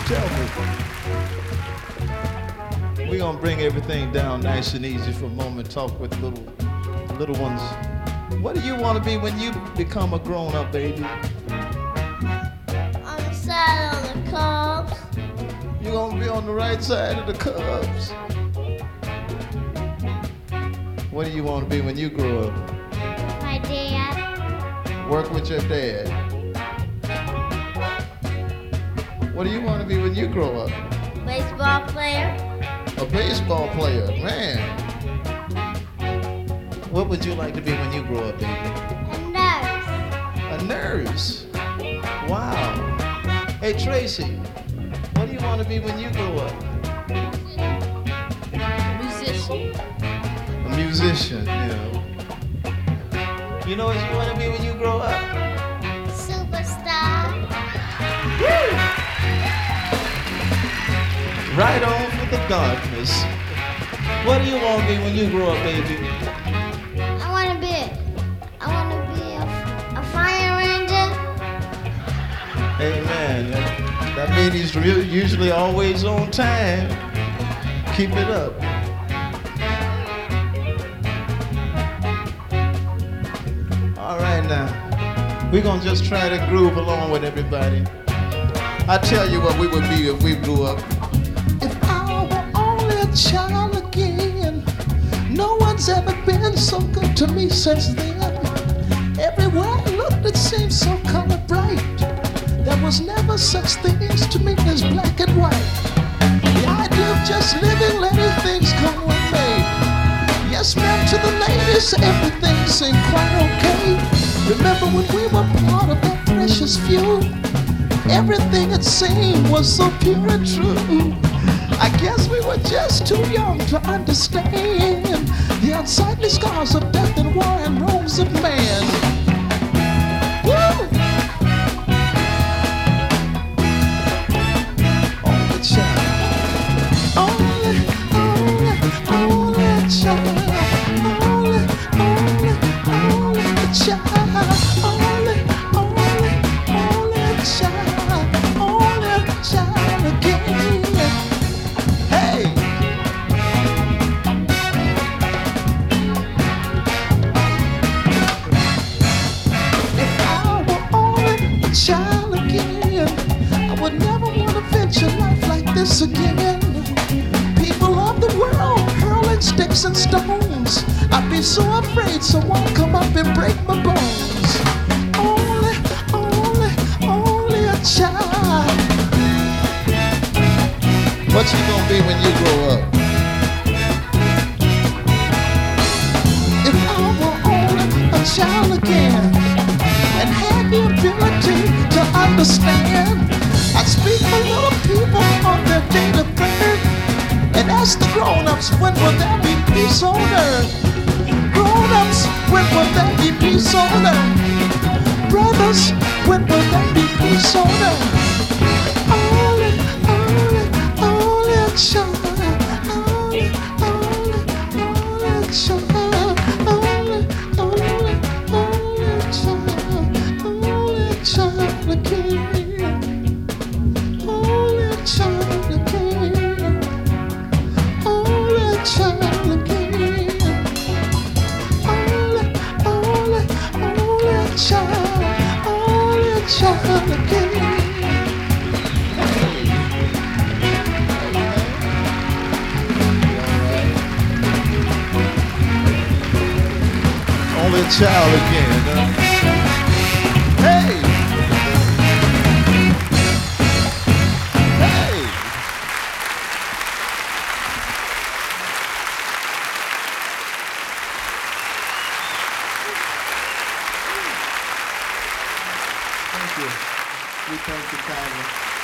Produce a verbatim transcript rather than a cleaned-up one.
Tell me. We're gonna bring everything down nice and easy for a moment. Talk with little little ones. What do you want to be when you become a grown-up, baby? On the side of the Cubs. You're gonna be on the right side of the Cubs. What do you want to be when you grow up? My dad. Work with your dad. What do you want to be when you grow up? Baseball player. A baseball player, man. What would you like to be when you grow up, baby? A nurse. A nurse. Wow. Hey, Tracy, what do you want to be when you grow up? Musician. A musician, you know. You know what you want to be when you grow up? Superstar. Woo! Right on for the darkness. What do you want to be when you grow up, baby? I want to be. I want to be a, a fire ranger. Amen. That means he's re- usually always on time. Keep it up. All right now. We're going to just try to groove along with everybody. I tell you what we would be if we grew up. If I were only a child again, no one's ever been so good to me since then. Everywhere I looked, it seemed so color bright. There was never such things to me as black and white. The idea of just living, letting things come one way. Yes, ma'am, to the ladies, everything seemed quite okay. Remember when we were part of that precious few? Everything it seemed was so pure and true. I guess we were just too young to understand the unsightly scars of death and war and wrongs of man. Woo! Only child. Only, only, only child. Only, only, only child. Only, only, only child. Only child again. Hey! If I were only a child again, I would never want to venture life like this again. People of the world hurling sticks and stones. I'd be so afraid someone come up and break my bones. Only, only, only a child. What you gonna be when you grow up? If I were only a child again and had the ability to understand, I'd speak for little people on their date of birth and ask the grown-ups, when will there be peace on earth? Grown-ups, when will there be peace on earth? Brothers, when will there be peace on earth? Only, only, only a child. Only, only, only a child. Only, only, only a child. Only a child again. Only a child again. Only a child again. Only, only, only a child. Only a child again. Only a child again. Huh? Hey! Hey! Thank you. We thank you kindly.